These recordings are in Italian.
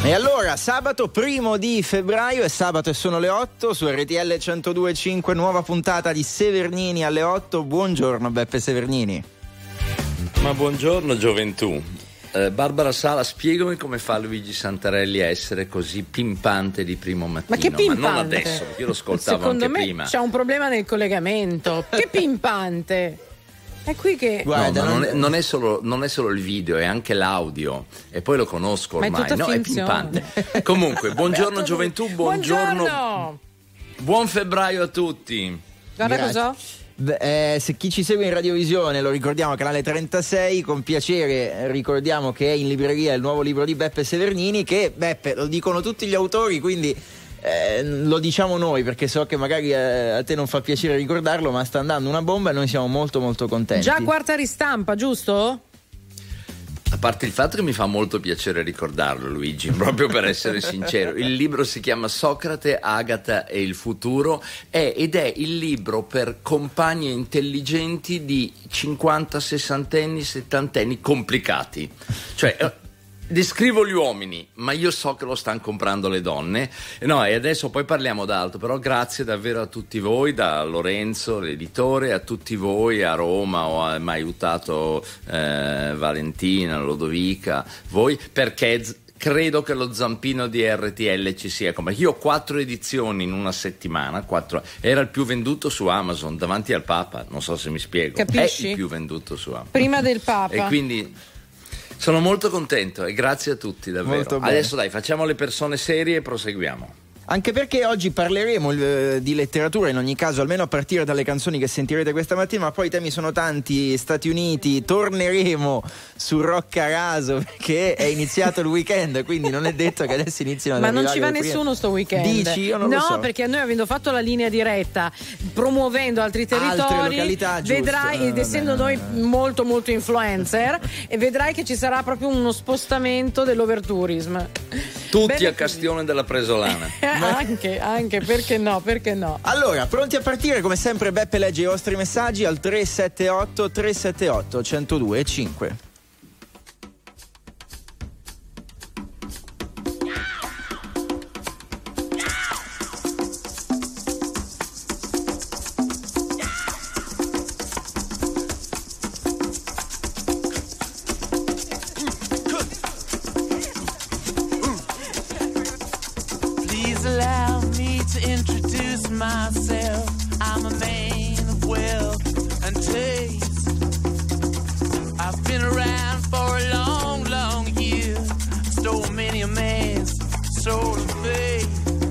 E allora, sabato 1 di febbraio, è sabato e sono le 8, su RTL 102.5, nuova puntata di Severnini alle 8. Buongiorno Beppe Severnini. Ma buongiorno gioventù. Barbara Sala, spiegami come fa Luigi Santarelli a essere così pimpante di primo mattino. Ma che pimpante? Ma non adesso, perché io lo ascoltavo Secondo anche me prima. C'è un problema nel collegamento. Che pimpante! È qui che... Guarda, no, non è solo il video, è anche l'audio. E poi lo conosco Ma è ormai. tutta No, è finzione. pimpante. Comunque, buongiorno gioventù, Buongiorno! buon febbraio a tutti. Guarda Grazie. cosa? Se chi ci segue in radiovisione, lo ricordiamo, canale 36, con piacere ricordiamo che è in libreria il nuovo libro di Beppe Severnini, che Beppe lo dicono tutti gli autori, quindi lo diciamo noi perché so che magari a te non fa piacere ricordarlo, ma sta andando una bomba e noi siamo molto molto contenti. Già quarta ristampa, giusto? A parte il fatto che mi fa molto piacere ricordarlo, Luigi, proprio per essere sincero. Il libro si chiama Socrate, Agata e il futuro ed è il libro per compagni intelligenti di 50, 60enni, 70enni complicati. Cioè, descrivo gli uomini, ma io so che lo stanno comprando le donne. No, e adesso poi parliamo d'altro, però grazie davvero a tutti voi, da Lorenzo, l'editore, a tutti voi a Roma, ho mai aiutato Valentina, Lodovica, voi, perché credo che lo zampino di RTL ci sia. Come io ho 4 edizioni in una settimana, 4, era il più venduto su Amazon davanti al Papa, non so se mi spiego. Capisci? È il più venduto su Amazon. Prima del Papa. E quindi sono molto contento e grazie a tutti davvero. Molto bene. Adesso dai, facciamo le persone serie e proseguiamo. Anche perché oggi parleremo di letteratura, in ogni caso, almeno a partire dalle canzoni che sentirete questa mattina, ma poi i temi sono tanti. Stati Uniti, torneremo su Rock a Raso perché è iniziato il weekend, quindi non è detto che adesso inizino ad Ma non ci va arrivare le nessuno sto weekend. Dici? Io non lo so. No, perché noi avendo fatto la linea diretta, promuovendo altri territori, località, giusto. vedrai, ed essendo noi molto molto influencer, e vedrai che ci sarà proprio uno spostamento dell'overtourism. Tutti Bene a Castione della Presolana. Anche, perché no? Allora, pronti a partire? Come sempre Beppe legge i vostri messaggi al 378 378 102.5. Allow me to introduce myself. I'm a man of wealth and taste. I've been around for a long, long year. Stole many a man's soul of faith.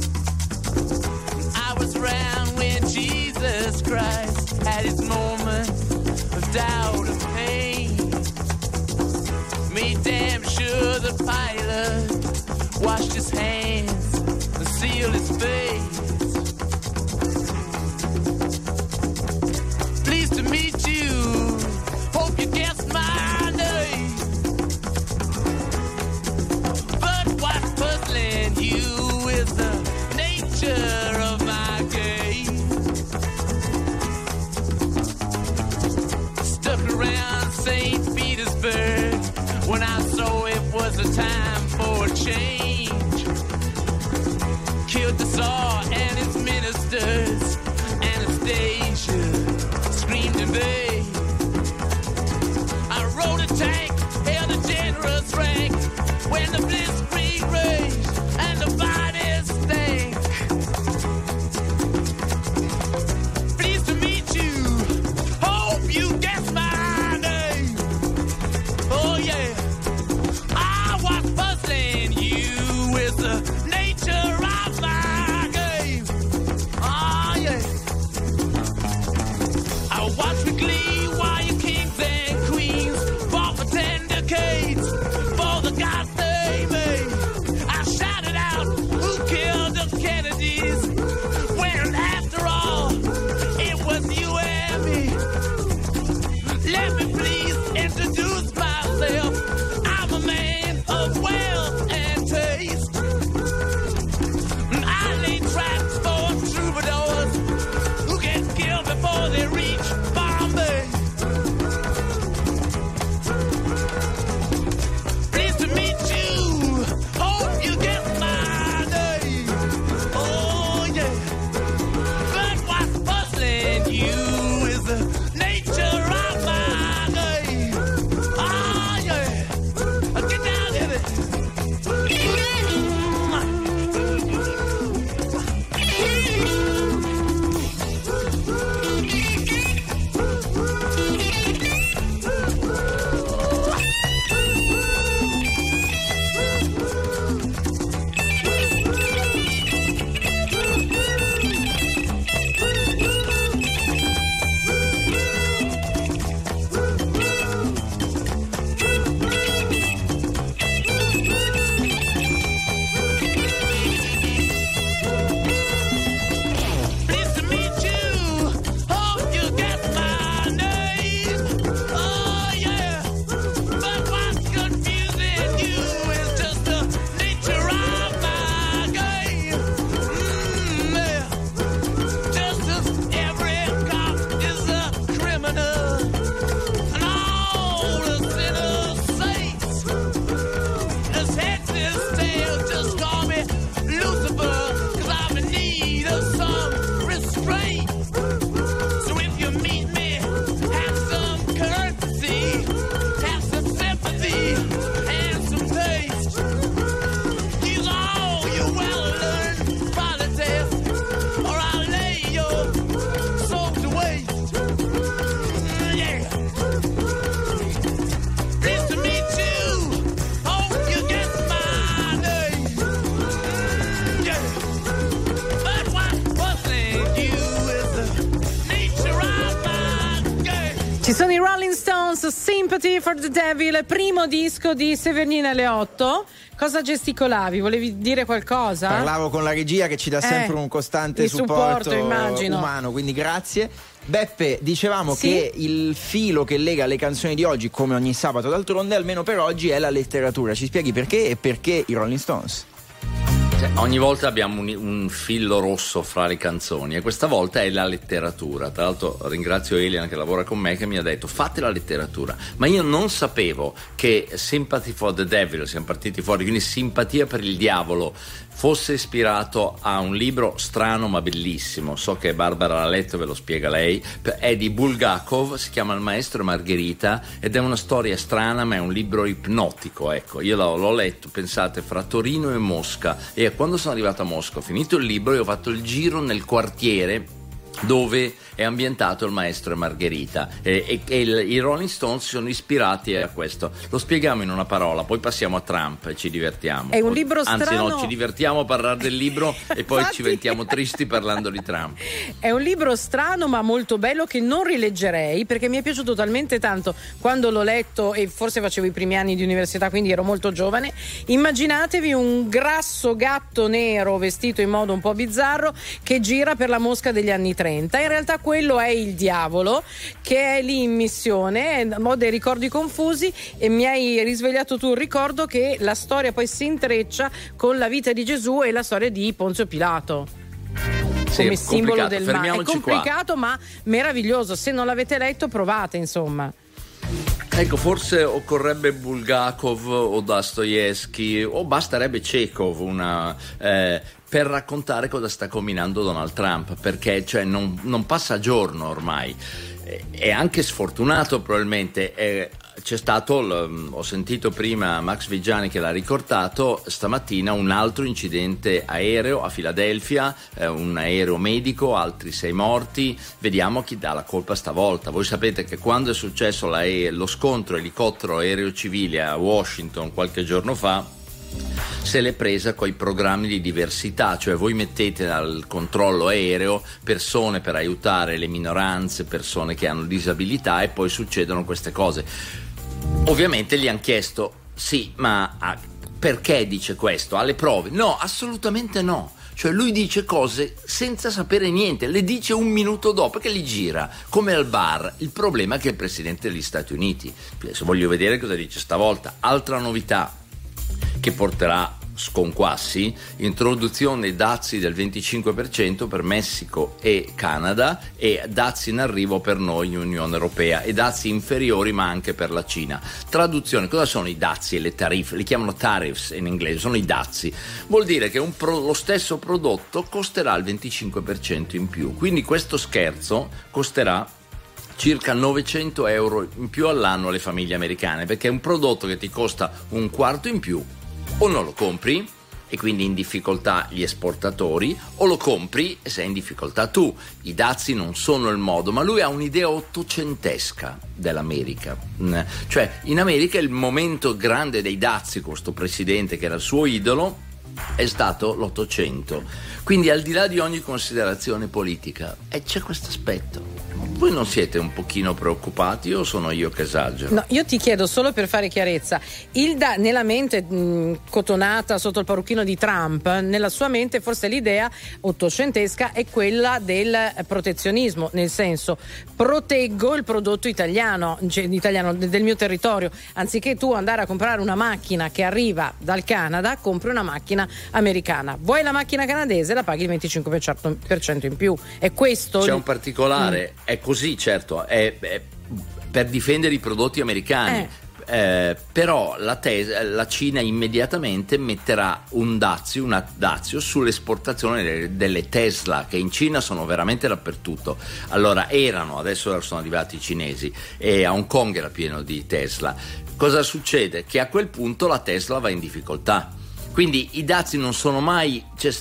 I was around when Jesus Christ had his moment of doubt and pain. Made damn sure the pilot washed his hands, seal his face. Pleased to meet you. Hope you guessed my name. But what's puzzling you is the nature of my game. Stuck around St. Petersburg when I saw it was a time for a change. Killed the Tsar and his ministers. Anastasia screamed in vain. I rode a tank, held a generous rank when the blitzkrieg raged and the bodies stank. Pleased to meet you. Hope you guessed my name. Oh yeah. I was puzzling you with the nature of my game. Sympathy for the Devil, primo disco di Severnina Leotto. Cosa gesticolavi? Volevi dire qualcosa? Parlavo con la regia che ci dà sempre un costante supporto immagino. Umano, quindi grazie. Beppe, dicevamo sì? che il filo che lega le canzoni di oggi, come ogni sabato d'altronde, almeno per oggi, è la letteratura. Ci spieghi perché e perché i Rolling Stones? Ogni volta abbiamo un filo rosso fra le canzoni e questa volta è la letteratura. Tra l'altro ringrazio Elian che lavora con me, che mi ha detto fate la letteratura, ma io non sapevo che Sympathy for the Devil, siamo partiti fuori, quindi simpatia per il diavolo, fosse ispirato a un libro strano ma bellissimo. So che Barbara l'ha letto, ve lo spiega lei. È di Bulgakov, si chiama Il maestro e Margherita ed è una storia strana ma è un libro ipnotico. Ecco, io l'ho letto, pensate, fra Torino e Mosca, e quando sono arrivato a Mosca ho finito il libro e ho fatto il giro nel quartiere dove è ambientato Il maestro e Margherita e i Rolling Stones si sono ispirati a questo. Lo spieghiamo in una parola, poi passiamo a Trump e ci divertiamo. È un libro strano. Anzi no, ci divertiamo a parlare del libro e poi Infatti... ci diventiamo tristi parlando di Trump. È un libro strano ma molto bello che non rileggerei perché mi è piaciuto talmente tanto quando l'ho letto, e forse facevo i primi anni di università, quindi ero molto giovane. Immaginatevi un grasso gatto nero vestito in modo un po' bizzarro che gira per la Mosca degli anni 30. In realtà quello è il diavolo che è lì in missione, ho dei ricordi confusi e mi hai risvegliato tu il ricordo che la storia poi si intreccia con la vita di Gesù e la storia di Ponzio Pilato. Come simbolo del male. È complicato ma meraviglioso, se non l'avete letto provate, insomma. Ecco, forse occorrebbe Bulgakov o Dostoevsky o basterebbe Chekhov per raccontare cosa sta combinando Donald Trump, perché cioè, non passa giorno ormai. È anche sfortunato probabilmente. C'è stato, ho sentito prima Max Vigiani che l'ha ricordato stamattina, un altro incidente aereo a Filadelfia, un aereo medico, altri 6 morti. Vediamo chi dà la colpa stavolta. Voi sapete che quando è successo lo scontro elicottero aereo civile a Washington qualche giorno fa, se l'è presa coi programmi di diversità, cioè voi mettete al controllo aereo persone per aiutare le minoranze, persone che hanno disabilità, e poi succedono queste cose. Ovviamente gli hanno chiesto sì, ma perché dice questo? Ha le prove? No, assolutamente no. Cioè lui dice cose senza sapere niente, le dice un minuto dopo che li gira, come al bar. Il problema è che è il presidente degli Stati Uniti. Adesso voglio vedere cosa dice stavolta. Altra novità che porterà sconquassi: introduzione dazi del 25% per Messico e Canada e dazi in arrivo per noi in Unione Europea, e dazi inferiori ma anche per la Cina. Traduzione: cosa sono i dazi e le tariffe? Li chiamano tariffs in inglese, sono i dazi. Vuol dire che lo stesso prodotto costerà il 25% in più, quindi questo scherzo costerà circa 900 euro in più all'anno alle famiglie americane, perché è un prodotto che ti costa un quarto in più. O non lo compri e quindi in difficoltà gli esportatori, o lo compri e sei in difficoltà tu. I dazi non sono il modo, ma lui ha un'idea ottocentesca dell'America. Cioè in America il momento grande dei dazi, con questo presidente che era il suo idolo, è stato l'Ottocento. Quindi al di là di ogni considerazione politica c'è questo aspetto. Voi non siete un pochino preoccupati o sono io che esagero? No, io ti chiedo solo per fare chiarezza, nella mente cotonata sotto il parrucchino di Trump, nella sua mente forse l'idea ottocentesca è quella del protezionismo, nel senso proteggo il prodotto italiano del mio territorio, anziché tu andare a comprare una macchina che arriva dal Canada, compri una macchina americana. Vuoi la macchina canadese, la paghi il 25% in più. È questo. C'è un particolare, è così, certo, è per difendere i prodotti americani. Però la Cina immediatamente metterà un dazio sull'esportazione delle Tesla, che in Cina sono veramente dappertutto. Allora adesso sono arrivati i cinesi, e a Hong Kong era pieno di Tesla. Cosa succede? Che a quel punto la Tesla va in difficoltà. Quindi i dazi non sono mai,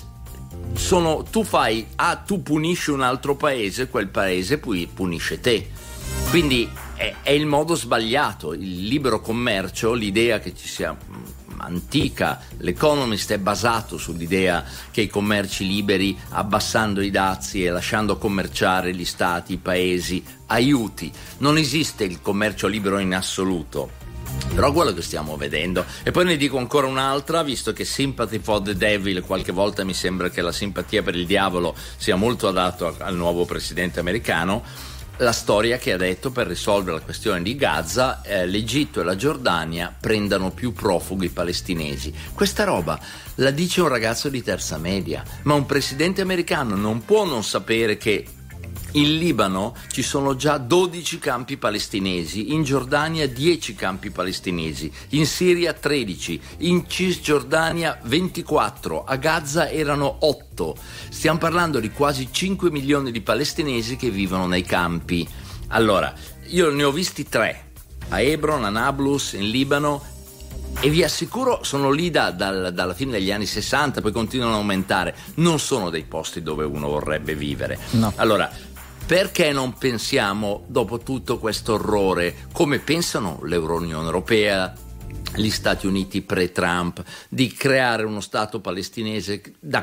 tu punisci un altro paese, quel paese poi punisce te. Quindi è il modo sbagliato. Il libero commercio, l'idea che ci sia antica. L'Economist è basato sull'idea che i commerci liberi, abbassando i dazi e lasciando commerciare gli stati, i paesi, aiuti. Non esiste il commercio libero in assoluto, però quello che stiamo vedendo. E poi ne dico ancora un'altra, visto che Sympathy for the Devil, qualche volta mi sembra che la simpatia per il diavolo sia molto adatto al nuovo presidente americano. La storia che ha detto per risolvere la questione di Gaza l'Egitto e la Giordania prendano più profughi palestinesi. Questa roba la dice un ragazzo di terza media, ma un presidente americano non può non sapere che in Libano ci sono già 12 campi palestinesi, in Giordania 10 campi palestinesi, in Siria 13, in Cisgiordania 24, a Gaza erano 8. Stiamo parlando di quasi 5 milioni di palestinesi che vivono nei campi. Allora, io ne ho visti 3, a Hebron, a Nablus, in Libano, e vi assicuro sono lì dalla fine degli anni 60, poi continuano a aumentare. Non sono dei posti dove uno vorrebbe vivere. No. Allora, perché non pensiamo, dopo tutto questo orrore, come pensano l'Unione Europea, gli Stati Uniti pre-Trump, di creare uno Stato palestinese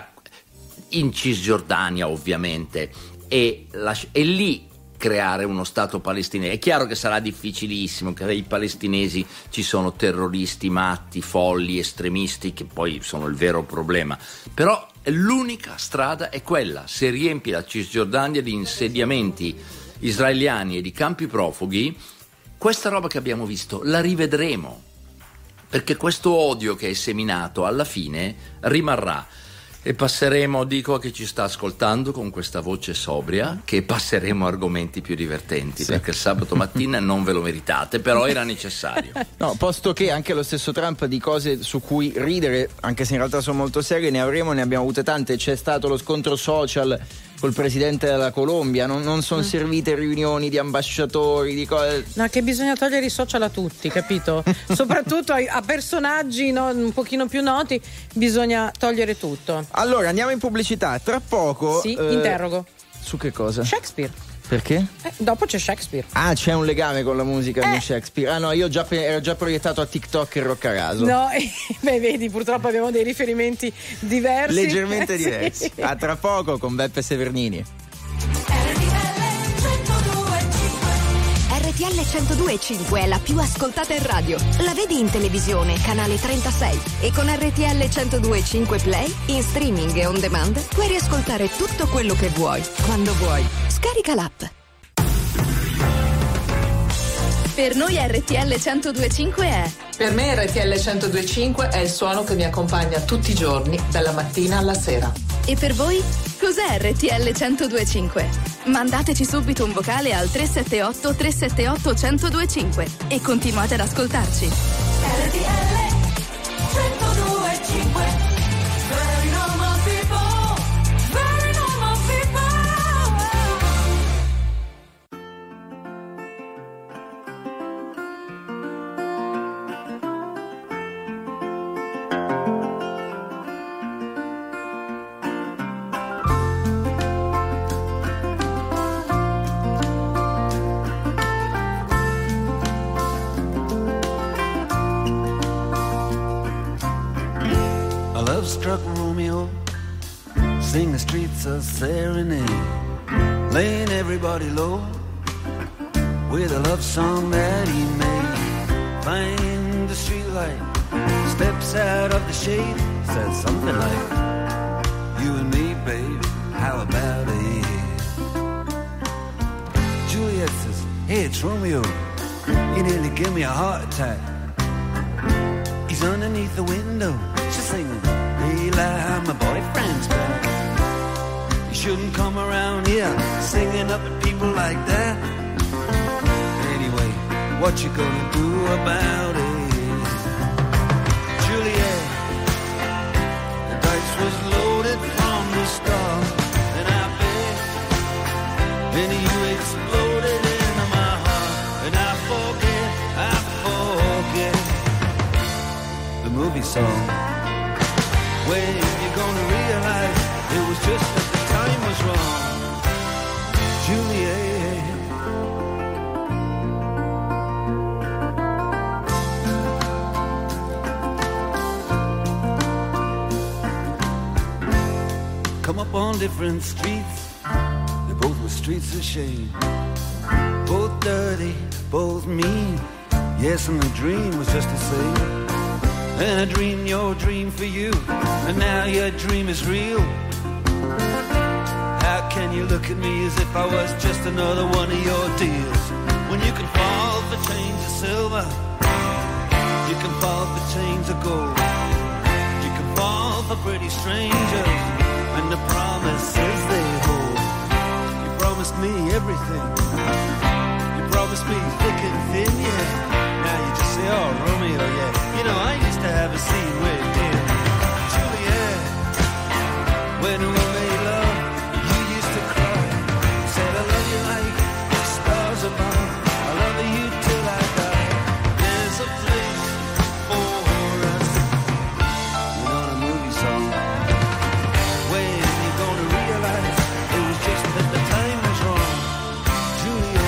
in Cisgiordania, ovviamente, e lì creare uno Stato palestinese? È chiaro che sarà difficilissimo, che i palestinesi ci sono terroristi, matti, folli, estremisti, che poi sono il vero problema, però l'unica strada è quella. Se riempi la Cisgiordania di insediamenti israeliani e di campi profughi, questa roba che abbiamo visto la rivedremo, perché questo odio che è seminato alla fine rimarrà. E passeremo, dico a chi ci sta ascoltando con questa voce sobria, che passeremo argomenti più divertenti, sì, perché il sabato mattina non ve lo meritate, però era necessario. No, posto che anche lo stesso Trump di cose su cui ridere, anche se in realtà sono molto serie, ne abbiamo avute tante. C'è stato lo scontro social col presidente della Colombia, non sono servite riunioni di ambasciatori, di cose. No, che bisogna togliere i social a tutti, capito? Soprattutto a personaggi un pochino più noti bisogna togliere tutto. Allora andiamo in pubblicità, tra poco. Sì, interrogo. Su che cosa? Shakespeare. Perché? Dopo c'è Shakespeare. Ah, c'è un legame con la musica di Shakespeare. Ah no, io ero già proiettato a TikTok e Roccaraso. No, beh, vedi, purtroppo abbiamo dei riferimenti diversi. Leggermente diversi. Sì. A tra poco con Beppe Severnini. RTL 102.5 è la più ascoltata in radio. La vedi in televisione, canale 36. E con RTL 102.5 Play, in streaming e on demand, puoi riascoltare tutto quello che vuoi, quando vuoi. Scarica l'app. Per noi RTL 102.5 è... Per me RTL 102.5 è il suono che mi accompagna tutti i giorni, dalla mattina alla sera. E per voi? Cos'è RTL 102.5? Mandateci subito un vocale al 378 378 1025 e continuate ad ascoltarci. RTL 102.5. Very normal people, very normal people. Struck Romeo, sing the streets a serenade, laying everybody low with a love song that he made. Find the streetlight, steps out of the shade, said something like, you and me, babe, how about it? Juliet says, hey, it's Romeo, you nearly give me a heart attack. He's underneath the window, she's singing, Eli, my boyfriend's back. You shouldn't come around here singing up at people like that. Anyway, what you gonna do about it? Juliet, the dice was loaded from the start, and I bet then you exploded into my heart, and I forget the movie song. When you gonna realize it was just that the time was wrong, Juliet? on different streets. They both were streets of shame. Both dirty, both mean. Yes, and the dream was just the same. And I dreamed your dream for you, and now your dream is real. How can you look at me as if I was just another one of your deals? When you can fall for chains of silver, you can fall for chains of gold. You can fall for pretty strangers and the promises they hold. You promised me everything. You promised me thick and thin, yeah. Now you just say, oh, Romeo, yeah. You know, I used to have a scene with dear Juliet. When we made love, you used to cry. Said I love you like the stars above. I love you till I die. There's a place for us. You know the movie song. When you gonna realize it was just that the time was wrong, Juliet.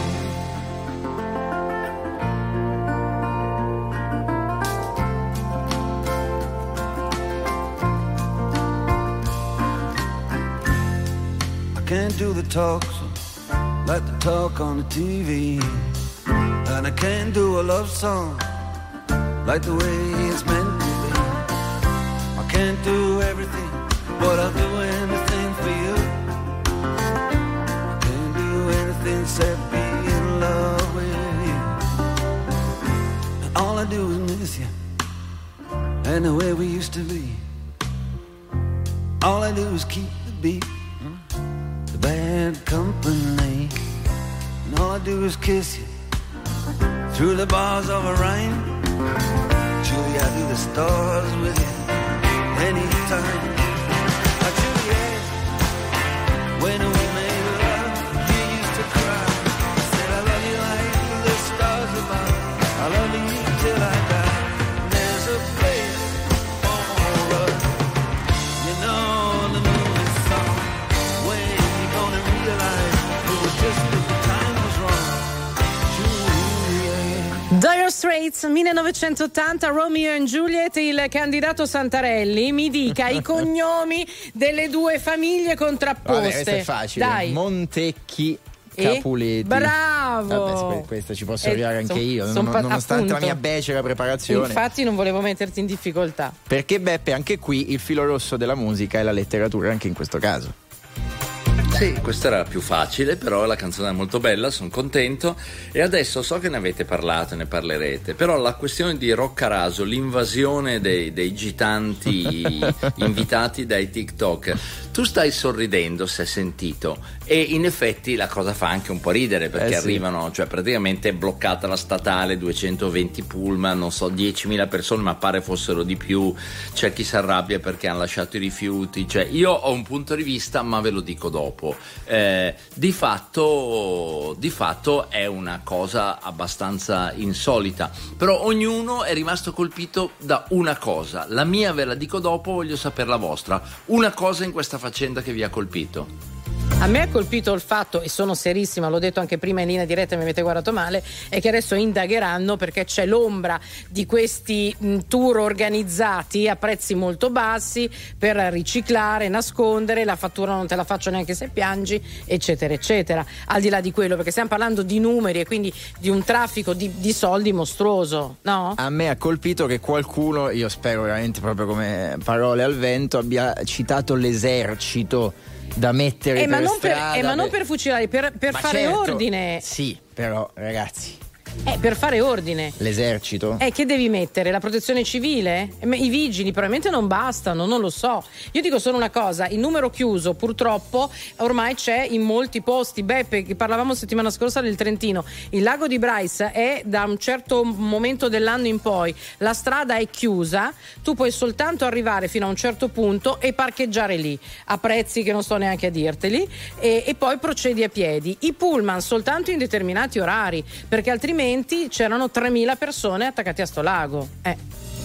Can't do the talk like the talk on the TV, and I can't do a love song like the way it's meant to be. I can't do everything, but I'll do anything for you. I can't do anything except be in love with you. And all I do is miss you, and the way we used to be. All I do is keep the beat, bad company, and all I do is kiss you through the bars of a rhyme. Julie, I do the stars with you anytime. Juliet, when we made love, you used to cry. Said I love you like the stars above. I love you till I die. There's a place for us. You know the movie song. When Dire Straits 1980, Romeo and Juliet. Il candidato Santarelli mi dica i cognomi delle due famiglie contrapposte. Vabbè, questo è facile. Dai. Montecchi, Capuletti. Bravo. Vabbè, questa ci posso arrivare anche io, nonostante appunto, la mia becera preparazione. Infatti non volevo metterti in difficoltà. Perché Beppe, anche qui il filo rosso della musica è la letteratura, anche in questo caso. Sì, questa era più facile, però la canzone è molto bella, sono contento. E adesso so che ne avete parlato, ne parlerete, però la questione di Roccaraso, l'invasione dei gitanti invitati dai TikTok, tu stai sorridendo, se hai sentito, e in effetti la cosa fa anche un po' ridere, perché arrivano, cioè praticamente è bloccata la statale, 220 pullman, non so, 10.000 persone, ma pare fossero di più. C'è chi si arrabbia perché hanno lasciato i rifiuti. Cioè, io ho un punto di vista, ma ve lo dico dopo. Di fatto è una cosa abbastanza insolita, però ognuno è rimasto colpito da una cosa. La mia ve la dico dopo, voglio sapere la vostra. Una cosa in questa faccenda che vi ha colpito. A me ha colpito il fatto, e sono serissima, l'ho detto anche prima in linea diretta e mi avete guardato male, è che adesso indagheranno perché c'è l'ombra di questi tour organizzati a prezzi molto bassi per riciclare, nascondere, la fattura non te la faccio neanche se piangi, eccetera eccetera. Al di là di quello, perché stiamo parlando di numeri e quindi di un traffico di soldi mostruoso, no? A me ha colpito che qualcuno, io spero veramente proprio come parole al vento, abbia citato l'esercito da mettere per strada, ma non per fucilare, per fare ordine. Sì, però ragazzi, per fare ordine. L'esercito? Che devi mettere? La protezione civile? I vigili probabilmente non bastano, non lo so. Io dico solo una cosa, il numero chiuso purtroppo ormai c'è in molti posti. Beppe, che parlavamo settimana scorsa del Trentino, il lago di Bryce è da un certo momento dell'anno in poi, la strada è chiusa, tu puoi soltanto arrivare fino a un certo punto e parcheggiare lì, a prezzi che non sto neanche a dirteli, e poi procedi a piedi. I pullman soltanto in determinati orari, perché altrimenti c'erano 3.000 persone attaccate a sto lago.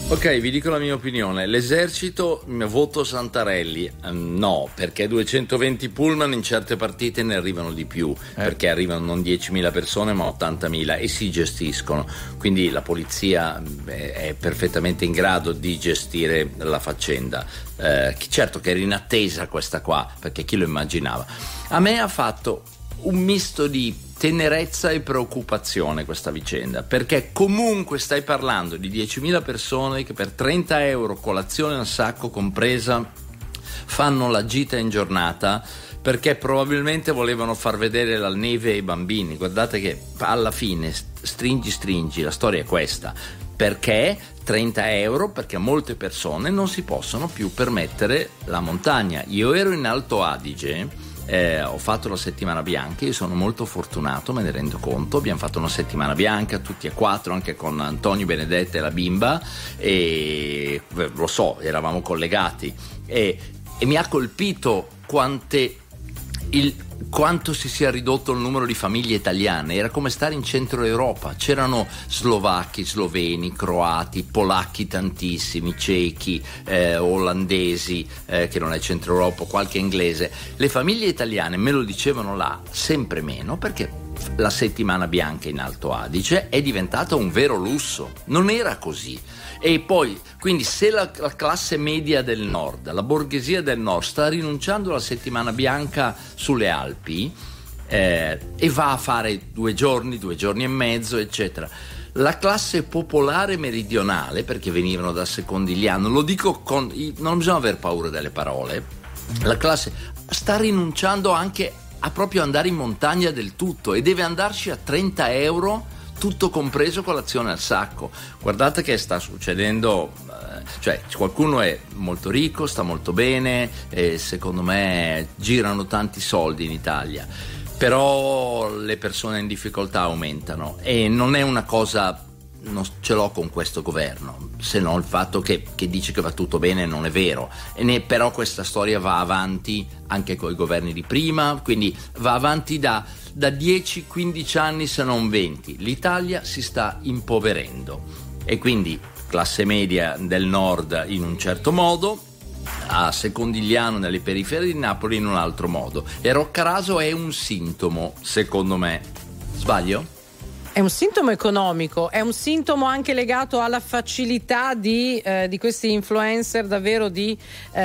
Ok, vi dico la mia opinione. L'esercito, voto Santarelli. No, perché 220 pullman in certe partite ne arrivano di più, perché arrivano non 10.000 persone ma 80.000 e si gestiscono. Quindi la polizia è perfettamente in grado di gestire la faccenda. Certo che era in attesa questa qua, perché chi lo immaginava? A me ha fatto un misto di tenerezza e preoccupazione questa vicenda, perché comunque stai parlando di 10.000 persone che per 30 euro, colazione al sacco compresa, fanno la gita in giornata perché probabilmente volevano far vedere la neve ai bambini. Guardate che alla fine stringi, la storia è questa. Perché 30 euro? Perché molte persone non si possono più permettere la montagna. Io ero in Alto Adige, ho fatto la settimana bianca, io sono molto fortunato, me ne rendo conto. Abbiamo fatto una settimana bianca tutti e 4, anche con Antonio, Benedetta e la bimba, e lo so, eravamo collegati e mi ha colpito quanto si sia ridotto il numero di famiglie italiane. Era come stare in centro Europa, c'erano slovacchi, sloveni, croati, polacchi tantissimi, cechi, olandesi, che non è centro Europa, qualche inglese. Le famiglie italiane, me lo dicevano là, sempre meno, perché la settimana bianca in Alto Adige è diventata un vero lusso, non era così. E poi, quindi, se la classe media del nord, la borghesia del nord sta rinunciando alla settimana bianca sulle Alpi e va a fare 2 giorni e mezzo, eccetera, la classe popolare meridionale, perché venivano da Secondigliano, lo dico non bisogna aver paura delle parole, la classe sta rinunciando anche a proprio andare in montagna del tutto e deve andarci a 30 euro, tutto compreso, colazione al sacco. Guardate che sta succedendo, cioè qualcuno è molto ricco, sta molto bene, e secondo me girano tanti soldi in Italia, però le persone in difficoltà aumentano e non è una cosa, non ce l'ho con questo governo, se no il fatto che dice che va tutto bene non è vero, però questa storia va avanti anche con i governi di prima, quindi va avanti da 10-15 anni se non 20. L'Italia si sta impoverendo e quindi classe media del nord in un certo modo, a Secondigliano nelle periferie di Napoli in un altro modo, e Roccaraso è un sintomo, secondo me. Sbaglio? È un sintomo economico, è un sintomo anche legato alla facilità di questi influencer davvero di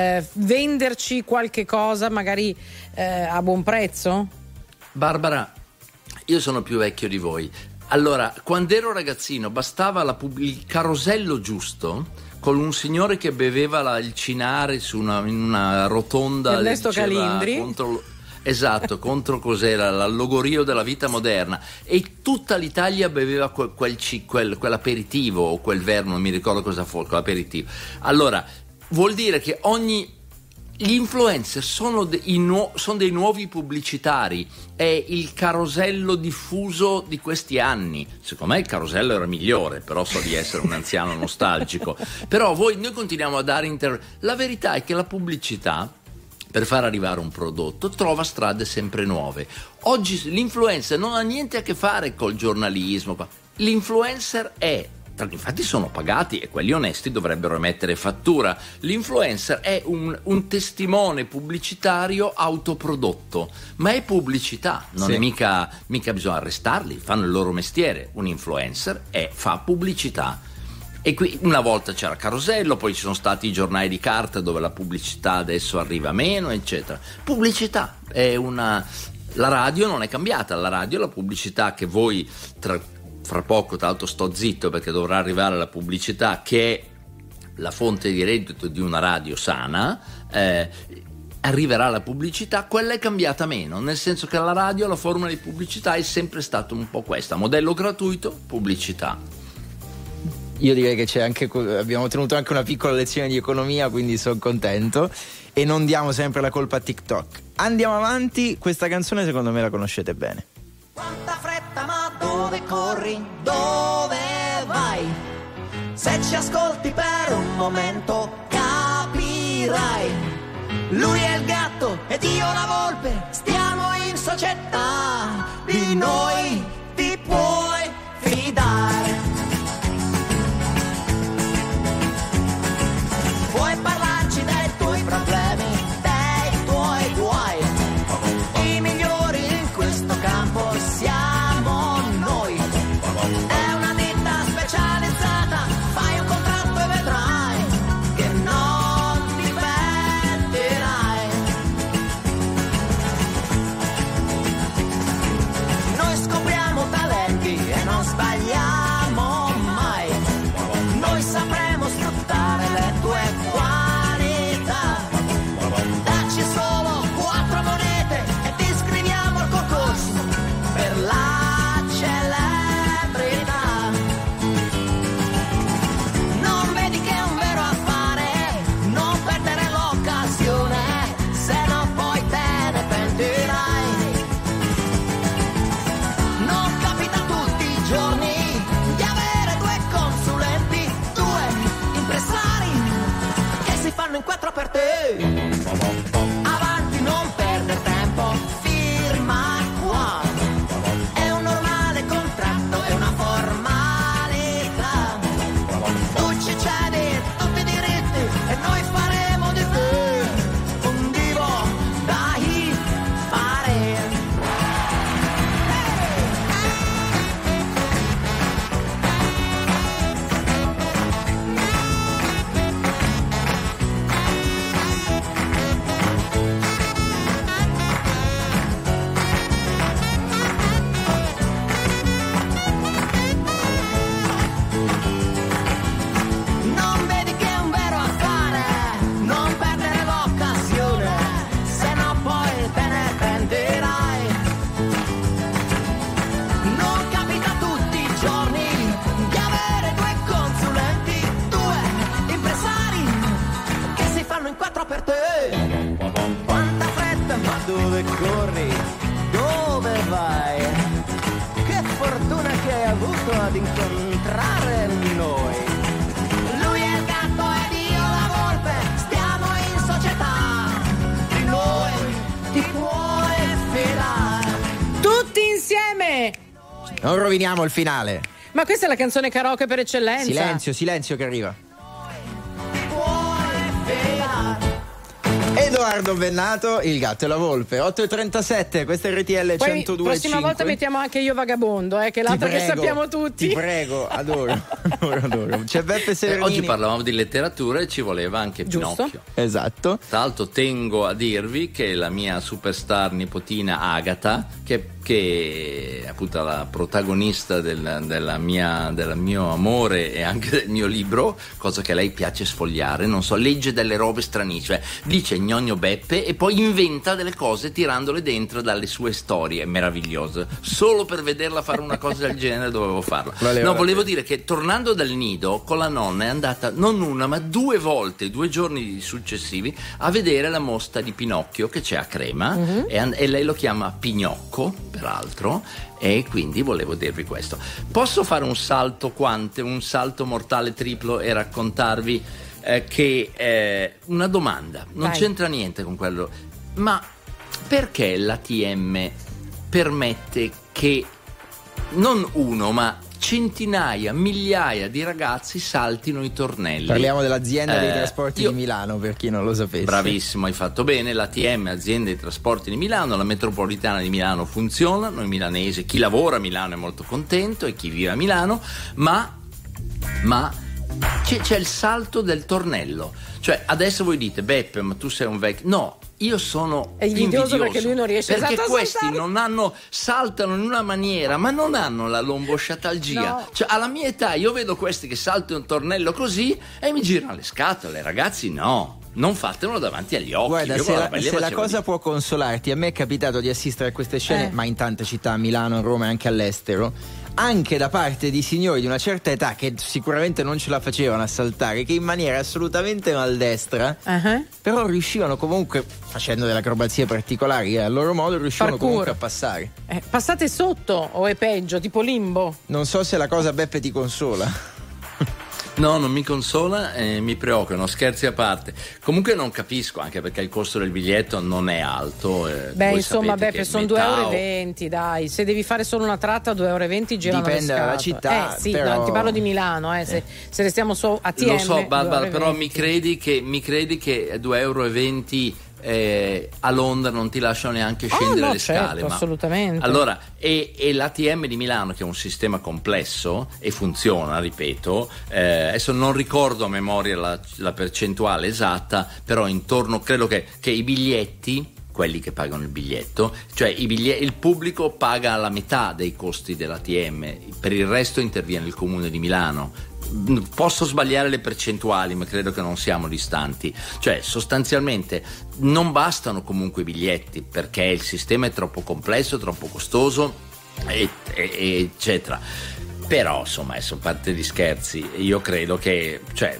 venderci qualche cosa magari a buon prezzo? Barbara, io sono più vecchio di voi. Allora, quando ero ragazzino bastava il carosello giusto, con un signore che beveva il cinare in una rotonda. Ernesto Calindri. Esatto, contro cos'era l'allogorio della vita moderna, e tutta l'Italia beveva quell'aperitivo o quel verno, non mi ricordo cosa fosse, quell'aperitivo. Allora, vuol dire che gli influencer sono dei nuovi pubblicitari, è il carosello diffuso di questi anni. Secondo me il carosello era migliore, però so di essere un anziano nostalgico. Però noi continuiamo a dare la verità è che la pubblicità, per far arrivare un prodotto, trova strade sempre nuove. Oggi l'influencer non ha niente a che fare col giornalismo. L'influencer infatti sono pagati e quelli onesti dovrebbero emettere fattura. L'influencer è un testimone pubblicitario autoprodotto, ma è pubblicità, non è mica bisogna arrestarli, fanno il loro mestiere. Un influencer fa pubblicità. E qui una volta c'era Carosello, poi ci sono stati i giornali di carta dove la pubblicità adesso arriva meno, eccetera. Pubblicità la radio non è cambiata, la radio è la pubblicità che voi fra poco, tra l'altro sto zitto perché dovrà arrivare la pubblicità che è la fonte di reddito di una radio sana, arriverà la pubblicità, quella è cambiata meno, nel senso che la radio, la formula di pubblicità è sempre stata un po' questa, modello gratuito, pubblicità. Io direi che abbiamo tenuto anche una piccola lezione di economia, quindi sono contento, e non diamo sempre la colpa a TikTok. Andiamo avanti, questa canzone secondo me la conoscete bene. Quanta fretta, ma dove corri? Dove vai? Se ci ascolti per un momento capirai. Lui è il gatto ed io la volpe, stiamo in società, di noi ti puoi fidare. Non roviniamo il finale. Ma questa è la canzone karaoke per eccellenza. Silenzio che arriva. Edoardo Bennato, il gatto e la volpe. 8:37, questa è RTL 102.5. Prossima volta mettiamo anche Io Vagabondo, che è l'altra che sappiamo tutti. Ti prego, adoro. C'è Beppe Severnini. Oggi parlavamo di letteratura e ci voleva anche Giusto. Pinocchio. Esatto. Tra l'altro tengo a dirvi che la mia superstar nipotina Agata, che è appunto la protagonista del mio amore e anche del mio libro, cosa che a lei piace sfogliare, non so, legge delle robe stranissime, cioè dice gnogno Beppe e poi inventa delle cose tirandole dentro dalle sue storie meravigliose. Solo per vederla fare una cosa del genere dovevo farlo. Volevo dire che tornando dal nido con la nonna è andata non una ma 2 volte, 2 giorni successivi, a vedere la mostra di Pinocchio che c'è a Crema, e lei lo chiama Pignocco peraltro, e quindi volevo dirvi questo. Posso fare un salto mortale triplo e raccontarvi che una domanda, non Vai. c'entra niente con quello, ma perché l'ATM permette che non uno ma centinaia, migliaia di ragazzi saltino i tornelli? Parliamo dell'azienda dei trasporti di Milano, per chi non lo sapesse. Bravissimo, hai fatto bene. L'ATM, azienda dei trasporti di Milano, la metropolitana di Milano funziona, noi milanesi, chi lavora a Milano è molto contento e chi vive a Milano, ma c'è il salto del tornello. Cioè adesso voi dite Beppe, ma tu sei un vecchio. No, io sono invidioso perché lui non riesce, perché esatto, a questi saltare. saltano in una maniera, ma non hanno la lombosciatalgia. No. Cioè alla mia età io vedo questi che saltano un tornello così e mi girano le scatole. Ragazzi, no, non fatelo davanti agli occhi. Guarda, se la cosa può consolarti, a me è capitato di assistere a queste scene, ma in tante città, a Milano, a Roma e anche all'estero, anche da parte di signori di una certa età che sicuramente non ce la facevano a saltare, che in maniera assolutamente maldestra però riuscivano comunque, facendo delle acrobazie particolari a loro modo, riuscivano comunque a passare. Passate sotto o è peggio, tipo limbo? Non so se la cosa, Beppe, ti consola. No, non mi consola, mi preoccupano, scherzi a parte. Comunque non capisco, anche perché il costo del biglietto non è alto. Beh, insomma, Beppe, sono 2,20 €, dai. Se devi fare solo una tratta, 2,20 € girano le scatole. Dipende dalla città. Sì, però... no, ti parlo di Milano, se restiamo su ATM. Lo so, Barbara, 2,20 €. però mi credi che 2,20 € a Londra non ti lasciano neanche scendere le scale, certo, assolutamente. Allora, e l'ATM di Milano, che è un sistema complesso e funziona, ripeto, adesso non ricordo a memoria la percentuale esatta, però intorno, credo che i biglietti, quelli che pagano il biglietto, cioè il pubblico paga la metà dei costi dell'ATM, per il resto interviene il Comune di Milano. Posso sbagliare le percentuali, ma credo che non siamo distanti. Cioè, sostanzialmente non bastano comunque i biglietti, perché il sistema è troppo complesso, troppo costoso, eccetera. Però, insomma, adesso, a parte gli scherzi, io credo che, cioè,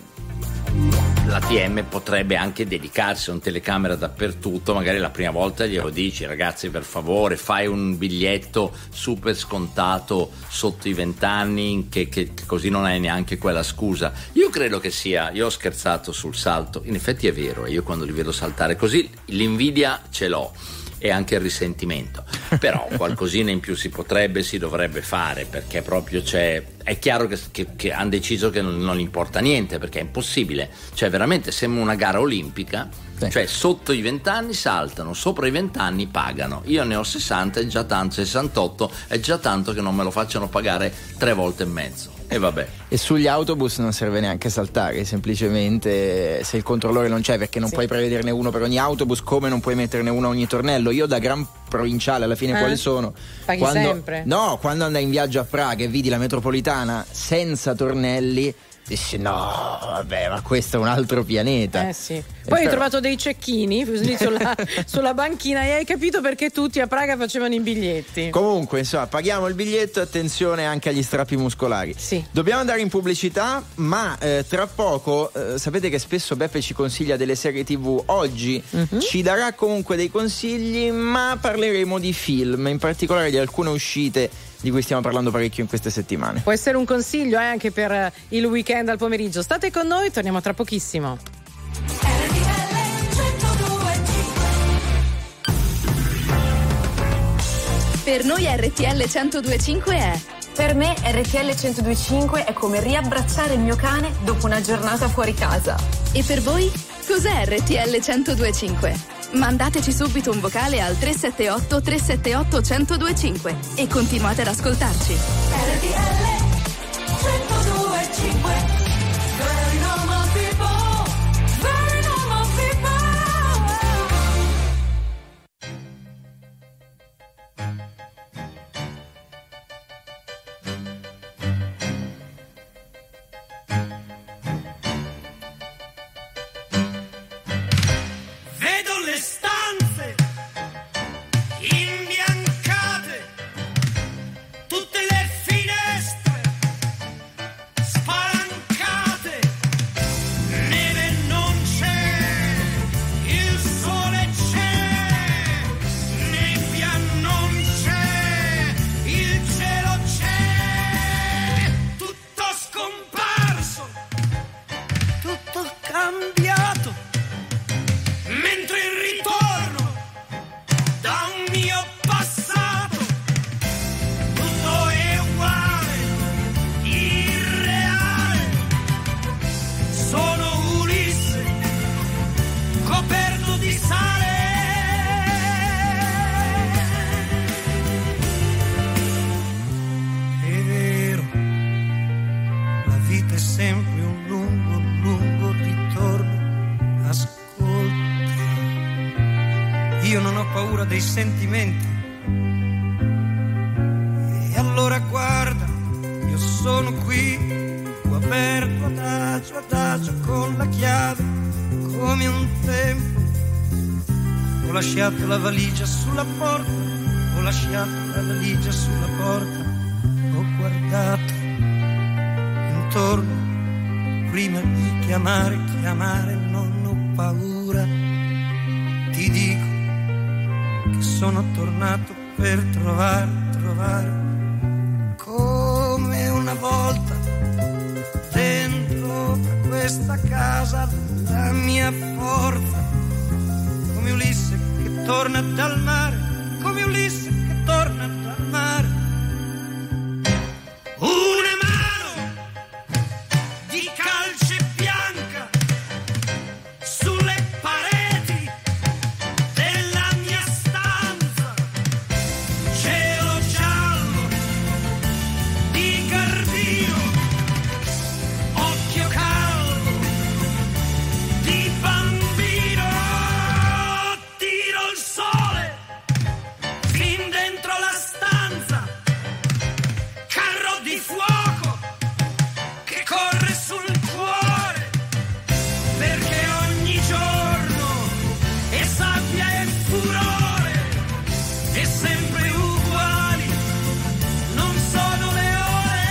l'ATM potrebbe anche dedicarsi a un telecamera dappertutto, magari la prima volta glielo dici: ragazzi, per favore, fai un biglietto super scontato sotto i 20 anni, che così non hai neanche quella scusa. Io credo che sia, io ho scherzato sul salto, in effetti è vero, io quando li vedo saltare così l'invidia ce l'ho e anche il risentimento, però qualcosina in più si dovrebbe fare, perché proprio è chiaro che hanno deciso che non importa niente, perché è impossibile, cioè veramente sembra una gara olimpica, cioè sotto i 20 anni saltano, sopra i 20 anni pagano. Io ne ho 60, è già tanto, 68 è già tanto che non me lo facciano pagare 3 volte e mezzo. E vabbè. E sugli autobus non serve neanche saltare, semplicemente se il controllore non c'è, perché non puoi prevederne uno per ogni autobus, come non puoi metterne uno a ogni tornello. Io da gran provinciale, alla fine quale sono? Paghi sempre? No, quando andai in viaggio a Praga e vidi la metropolitana senza tornelli, dissi no, vabbè, ma questo è un altro pianeta. Sì. Poi hai trovato dei cecchini sulla banchina e hai capito perché tutti a Praga facevano i biglietti. Comunque, insomma, paghiamo il biglietto, attenzione anche agli strappi muscolari. Sì. Dobbiamo andare in pubblicità, ma tra poco sapete che spesso Beppe ci consiglia delle serie TV. Oggi ci darà comunque dei consigli, ma parleremo di film, in particolare di alcune uscite di cui stiamo parlando parecchio in queste settimane. Può essere un consiglio anche per il weekend al pomeriggio. State con noi, torniamo tra pochissimo. Per noi RTL 102.5 è... Per me RTL 102.5 è come riabbracciare il mio cane dopo una giornata fuori casa. E per voi? Cos'è RTL 102.5? Mandateci subito un vocale al 378 378 1025 e continuate ad ascoltarci. RTL 102.5. Very normal people, very normal people. Vedo le stanze imbiancate, tutte le finestre spalancate, neve non c'è, il sole c'è, nebbia non c'è, il cielo c'è, tutto scomparso, tutto cambiato. Mentre il ritorno da un mio passato, tutto è uguale, irreale. Sono Ulisse, coperto di sale. È vero, la vita è sempre un lungo, lungo ritorno. Ascolta. Io non ho paura dei sentimenti. E allora guarda, io sono qui, aperto adagio adagio con la chiave, come un tempo. Ho lasciato la valigia sulla porta, ho lasciato la valigia sulla porta. Ho guardato intorno prima di chiamare, non ho paura. Ti dico che sono tornato per trovare come una volta dentro a questa casa la mia forza, come Ulisse che torna dal mare, come Ulisse che torna dal mare. Una mano di calce bianca sulle pareti della mia stanza, cielo giallo di Garbino, occhio caldo di bambino, tiro il sole fin dentro la stanza, carro di fuoco che corre sul cuore, perché ogni giorno è sabbia e furore, e sempre uguali non sono le ore.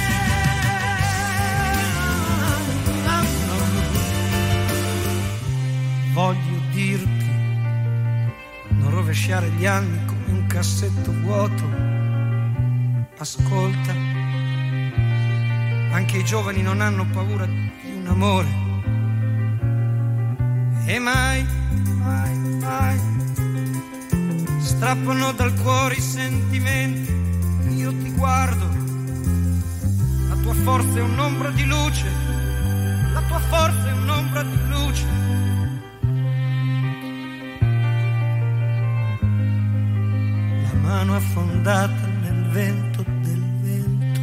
Voglio dirti, non rovesciare gli anni come un cassetto vuoto. Ascolta, anche i giovani non hanno paura di un amore. E mai strappano dal cuore i sentimenti. Io ti guardo, la tua forza è un'ombra di luce, la tua forza è un'ombra di luce. La mano affondata nel vento del vento.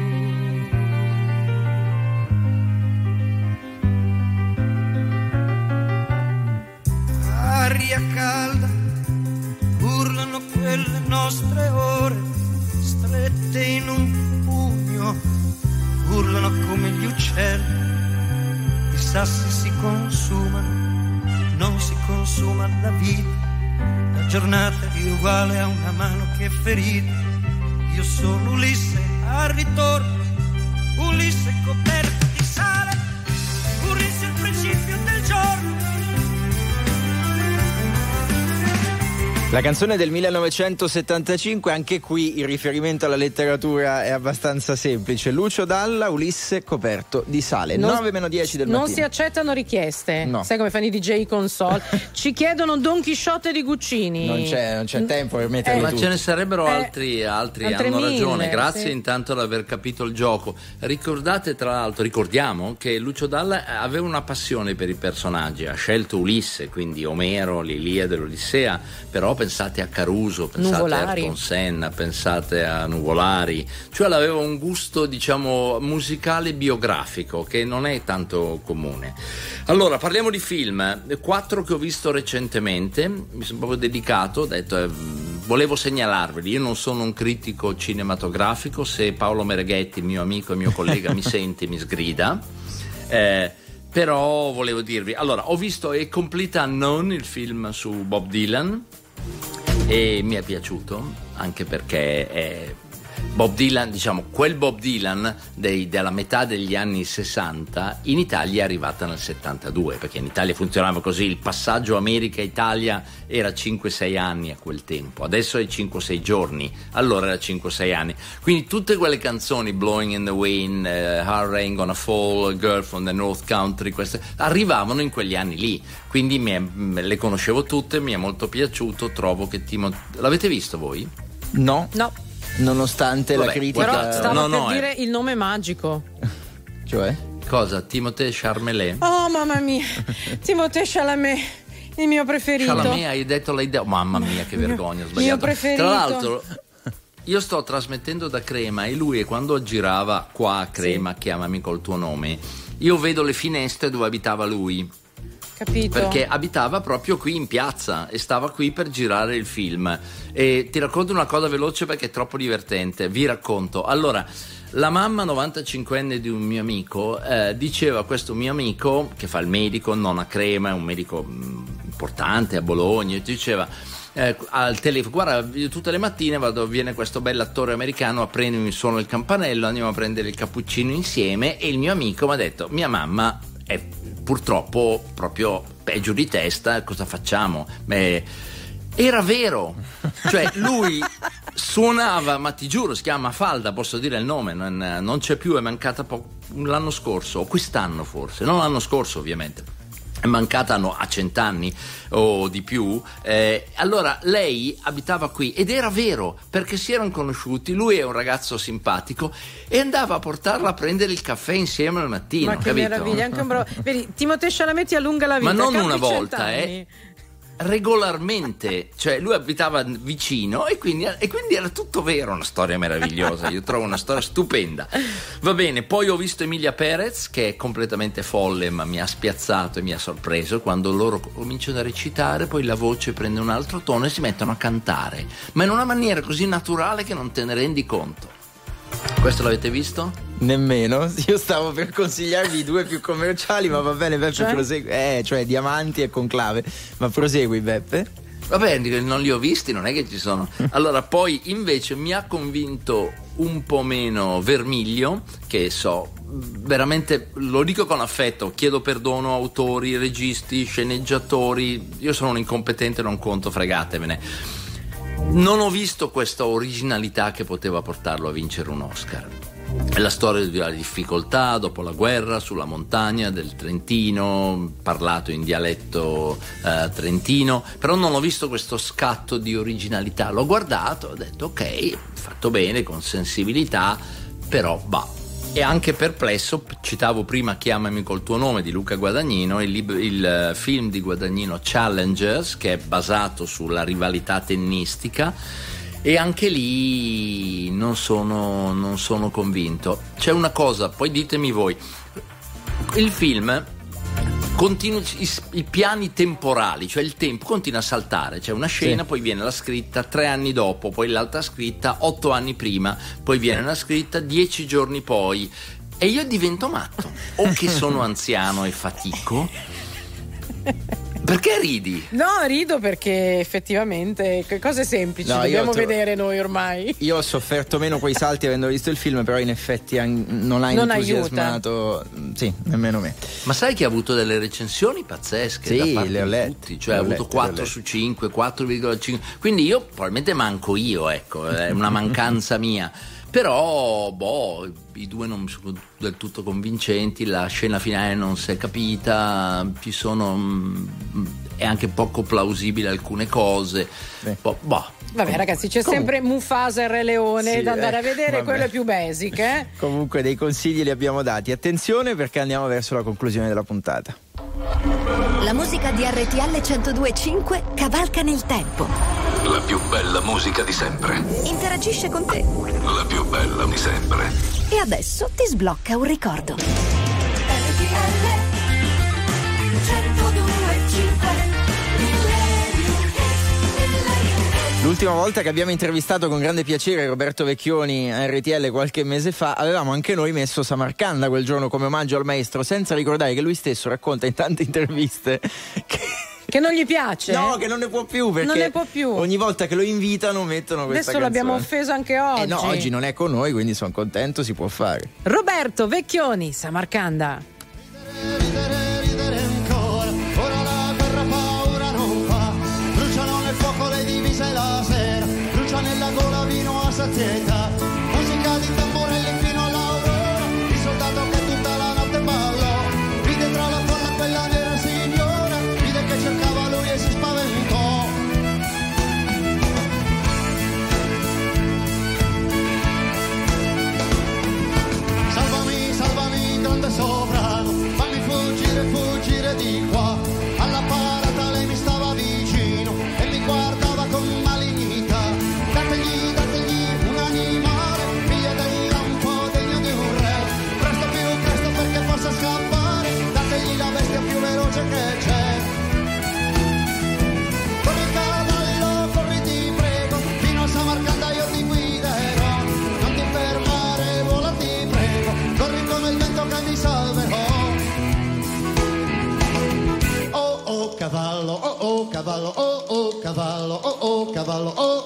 Aria calda, urlano quelle nostre ore, strette in un pugno, urlano come gli uccelli. I sassi si consumano, non si consuma la vita. La giornata è uguale a una mano che è ferita. Io sono Ulisse al ritorno, Ulisse coperto di sale, Ulisse il principio del giorno. La canzone del 1975, anche qui il riferimento alla letteratura è abbastanza semplice. Lucio Dalla, Ulisse coperto di sale. 9-10 del mattino. Non si accettano richieste. No. Sai come fanno i DJ console? Ci chiedono Don Chisciotte di Guccini. Non c'è tempo per metterli ma tutti. Ce ne sarebbero altri altre hanno ragione. mille, Grazie sì. intanto ad aver capito il gioco. Ricordiamo che Lucio Dalla aveva una passione per i personaggi. Ha scelto Ulisse, quindi Omero, l'Iliade, l'Odissea, però pensate a Caruso, pensate Nuvolari. a Ayrton Senna, pensate a Nuvolari, cioè aveva un gusto diciamo musicale biografico che non è tanto comune. Allora parliamo di film, 4 che ho visto recentemente, mi sono proprio dedicato, ho detto volevo segnalarveli, io non sono un critico cinematografico, se Paolo Mereghetti, mio amico e mio collega mi sente mi sgrida, però volevo dirvi, allora ho visto A Complete Unknown, il film su Bob Dylan, e mi è piaciuto anche perché è Bob Dylan, diciamo quel Bob Dylan della metà degli anni 60 in Italia è arrivata nel 72, perché in Italia funzionava così, il passaggio America-Italia era 5-6 anni a quel tempo, adesso è 5-6 giorni, allora era 5-6 anni, quindi tutte quelle canzoni, Blowing in the Wind, Hard Rain Gonna Fall, Girl from the North Country, queste arrivavano in quegli anni lì, quindi le conoscevo tutte, mi è molto piaciuto, trovo che l'avete visto voi? No. Nonostante Vabbè, la critica. Però stavo per dire il nome magico. Cioè? Cosa? Timothée Chalamet? Oh mamma mia, Timothée Chalamet, il mio preferito. Chalamet, hai detto l'idea. Oh, mamma mia, che vergogna, ho sbagliato. Mio preferito. Tra l'altro, io sto trasmettendo da Crema e lui, quando girava qua a Crema, Chiamami col tuo nome, io vedo le finestre dove abitava lui. Capito? Perché abitava proprio qui in piazza e stava qui per girare il film. E ti racconto una cosa veloce perché è troppo divertente. Vi racconto. Allora, la mamma 95enne di un mio amico diceva a questo mio amico che fa il medico, non a Crema, è un medico importante a Bologna, diceva al telefono: guarda, tutte le mattine viene questo bell'attore americano a prendermi, suono il campanello, andiamo a prendere il cappuccino insieme. E il mio amico mi ha detto: mia mamma è purtroppo proprio peggio di testa, cosa facciamo? Beh, era vero, cioè lui suonava, ma ti giuro, si chiama Falda, posso dire il nome, non c'è più, è mancata l'anno scorso o quest'anno forse, non l'anno scorso ovviamente, è mancata a 100 anni o di più. Allora lei abitava qui ed era vero, perché si erano conosciuti, lui è un ragazzo simpatico e andava a portarla a prendere il caffè insieme al mattino. Ma che capito? meraviglia, anche un bravo. Vedi, Timothée Chalamet ti allunga la vita. Ma non campi una 100 volta, anni. Regolarmente, cioè lui abitava vicino e quindi era tutto vero, una storia meravigliosa, io trovo una storia stupenda. Va bene, poi ho visto Emilia Perez, che è completamente folle, ma mi ha spiazzato e mi ha sorpreso quando loro cominciano a recitare, poi la voce prende un altro tono e si mettono a cantare, ma in una maniera così naturale che non te ne rendi conto. Questo l'avete visto? Nemmeno, io stavo per consigliarvi i due più commerciali, ma va bene, Beppe, prosegui. Cioè Diamanti e Conclave, ma prosegui, Beppe. Vabbè, non li ho visti, non è che ci sono. Allora, poi invece mi ha convinto un po' meno Vermiglio, che veramente lo dico con affetto, chiedo perdono a autori, registi, sceneggiatori, io sono un incompetente, non conto, fregatevene. Non ho visto questa originalità che poteva portarlo a vincere un Oscar. È la storia della difficoltà dopo la guerra sulla montagna del Trentino, parlato in dialetto trentino, però non ho visto questo scatto di originalità. L'ho guardato, ho detto ok, fatto bene, con sensibilità, però e anche perplesso. Citavo prima Chiamami col tuo nome di Luca Guadagnino, il film di Guadagnino Challengers, che è basato sulla rivalità tennistica, e anche lì non sono convinto. C'è una cosa, poi ditemi voi, il film continua, i piani temporali, cioè il tempo continua a saltare, c'è una scena, sì, poi viene la scritta 3 anni dopo, poi l'altra scritta 8 anni prima, poi viene la scritta 10 giorni poi, e io divento matto, o che sono anziano e fatico, Perché ridi? No, rido perché effettivamente cose semplici dobbiamo vedere noi ormai. Io ho sofferto meno quei salti avendo visto il film, però in effetti non ha entusiasmato. Aiuta. Sì, nemmeno me. Ma sai che ha avuto delle recensioni pazzesche, sì, da parte le ho lette, di tutti, cioè ha avuto 4 su 5, 4,5. Quindi io probabilmente manco io, ecco, è una mancanza mia. Però, i due non sono del tutto convincenti, la scena finale non si è capita, è anche poco plausibile alcune cose. Vabbè ragazzi, c'è sempre Mufasa e Re Leone da andare a vedere, quello è più basic. Comunque dei consigli li abbiamo dati. Attenzione perché andiamo verso la conclusione della puntata. La musica di RTL 102.5 cavalca nel tempo. La più bella musica di sempre. Interagisce con te. La più bella di sempre. E adesso ti sblocca un ricordo. L'ultima volta che abbiamo intervistato con grande piacere Roberto Vecchioni a RTL qualche mese fa, avevamo anche noi messo Samarcanda quel giorno come omaggio al maestro, senza ricordare che lui stesso racconta in tante interviste che non gli piace? No, che non ne può più, perché non ne può più. Ogni volta che lo invitano mettono questa canzone. Adesso l'abbiamo offeso anche oggi. No, oggi non è con noi, quindi sono contento, si può fare. Roberto Vecchioni, Samarcanda. Ridere ancora, ora la guerra paura non fa. Bruciano nel fuoco le divise la sera, brucia nella gola vino a sazietà. Musica di tamborelli fino all'aurora, il soldato che tutta la notte ballò. Vide tra la folla quella nera signora, vide che cercava lui e si spaventò. Salvami, salvami, grande sovrano, fammi fuggire, fuggire di qua. Alla parata lei mi stava vicino e mi guardava con malignità. Dategli un animale, figlia del lampo degno di un re. Presto più presto perché possa scappare, dategli la bestia più veloce che c'è. Corri cavallo, corri ti prego, fino a Samarcanda io ti guiderò. Non ti fermare, vola ti prego, corri come il vento che mi salverò. Oh cavallo, oh cavallo, oh cavallo, oh cavallo, oh.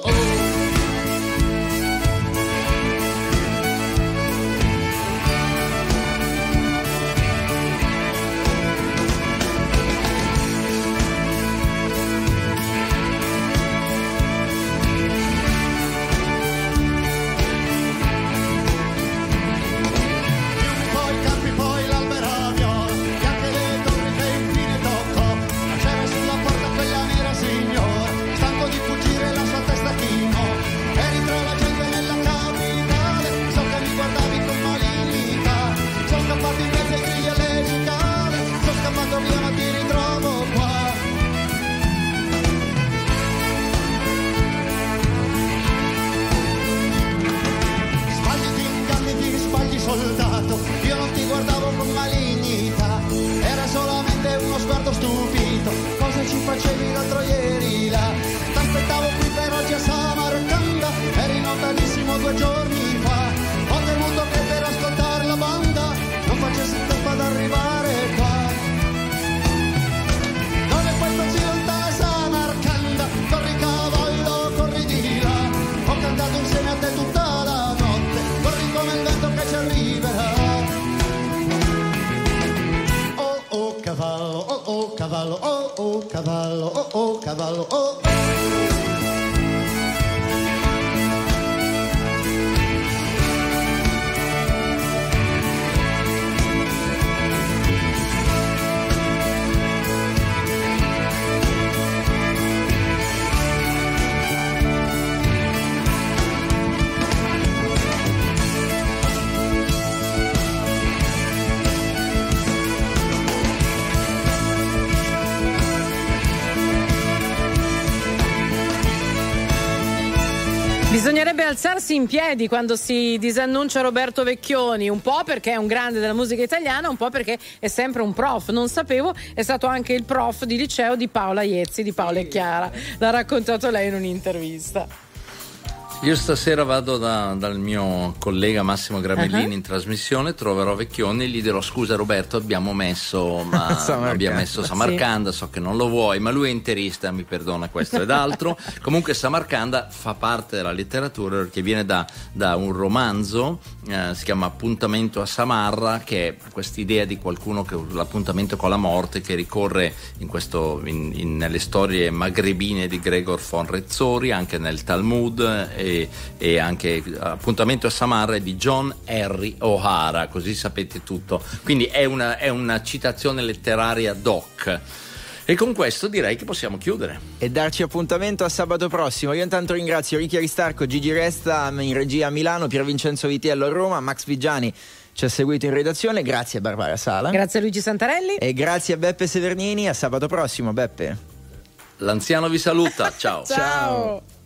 Poi campi, poi l'albera viola, e anche le torri che infine toccò. C'era sulla porta quella nera signora, stanco di fuggire la sua testa chinò. Eri tra la gente nella capitale, so che mi guardavi con malignità. Sono scappato in mezzo ai grilli e alle cicale, sono scappato via ma ti ritrovo qua. Sbagli, inganniti, sbagli soldato, io non ti guardavo con malignità, era solamente uno sguardo stupito, cosa ci facevi l'altro ieri là? T'aspettavo qui per oggi a Samarcanda, eri lontanissimo 2 giorni fa, ho temuto che per ascoltare la banda non facessi tempo ad arrivare qua. Non è poi così lontana Samarcanda, corri cavallo, corri di là, ho cantato insieme a te tutta la notte, corri come il vento che ci arriverà. Oh cavallo, oh cavallo, oh cavallo, oh cavallo, oh. Bisognerebbe alzarsi in piedi quando si disannuncia Roberto Vecchioni, un po' perché è un grande della musica italiana, un po' perché è sempre un prof. Non sapevo, è stato anche il prof di liceo di Paola Iezzi, di Paola e Chiara. L'ha raccontato lei in un'intervista. Io stasera vado dal mio collega Massimo Gramellini in trasmissione, troverò Vecchioni e gli dirò: scusa Roberto, abbiamo messo Samarcanda, so che non lo vuoi, ma lui è interista, mi perdona questo ed altro. Comunque Samarcanda fa parte della letteratura perché viene da un romanzo, si chiama Appuntamento a Samarra, che è quest'idea di qualcuno che l'appuntamento con la morte, che ricorre nelle storie magrebine di Gregor von Rezzori, anche nel Talmud, e anche Appuntamento a Samarra è di John Henry O'Hara, così sapete tutto. Quindi è una citazione letteraria doc. E con questo direi che possiamo chiudere e darci appuntamento a sabato prossimo. Io intanto ringrazio Ricky Aristarco, Gigi Resta in regia a Milano, Pier Vincenzo Vitiello a Roma, Max Vigiani ci ha seguito in redazione, grazie a Barbara Sala, grazie a Luigi Santarelli e grazie a Beppe Severnini. A sabato prossimo, Beppe. L'anziano vi saluta, ciao. Ciao.